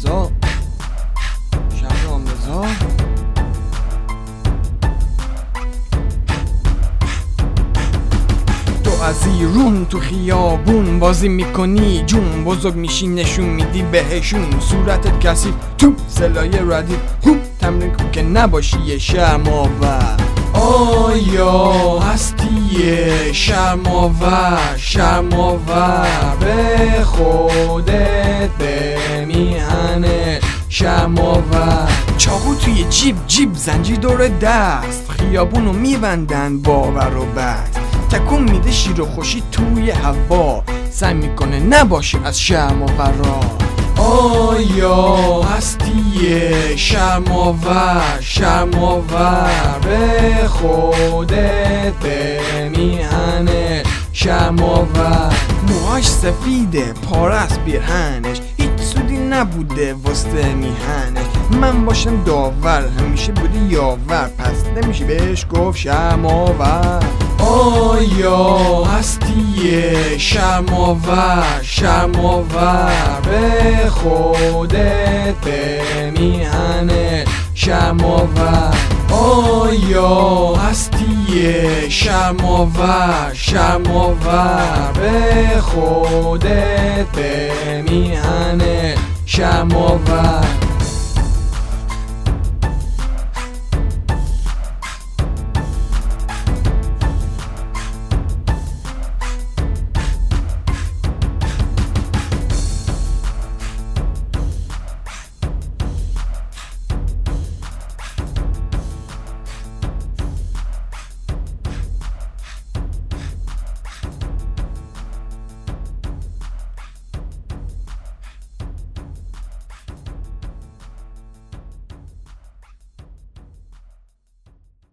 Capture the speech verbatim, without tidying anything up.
رضا، شهر رضا. تو از ایرون تو خیابون بازی میکنی جون، بزرگ میشی نشون میدی بهشون، صورتت کثیف تو سلایه ردیف، خوب تمرین کن که نباشی یه شرم‌آور. آیا هستی یه شرم‌آور، شرم‌آور به خودت، به میهنت شرم‌آور. چاقو توی جیب، جیب زنجیر دور دست، خیابونو میبندن باور و بست، تکون میده شیر و خوشی توی هوا، سعی میکنه نباشه از شرم‌آورا. آیا هستی یه شرم‌آور، شرم‌آور به خودت، به میهنت شرم‌آور. موهاش سفیده پارست پیرهنش، هیچ سودی نبوده واسه میهنش. من باشم داور همیشه بوده یاور، پس نمیشه بهش گفت شرم‌آور. آیا هستی یه شرم‌آور، شرم‌آور به خودت، به میهنت شرم‌آور. آیا هستی یه شرم‌آور، شرم‌آور به خودت، به میهنت شرم‌آور.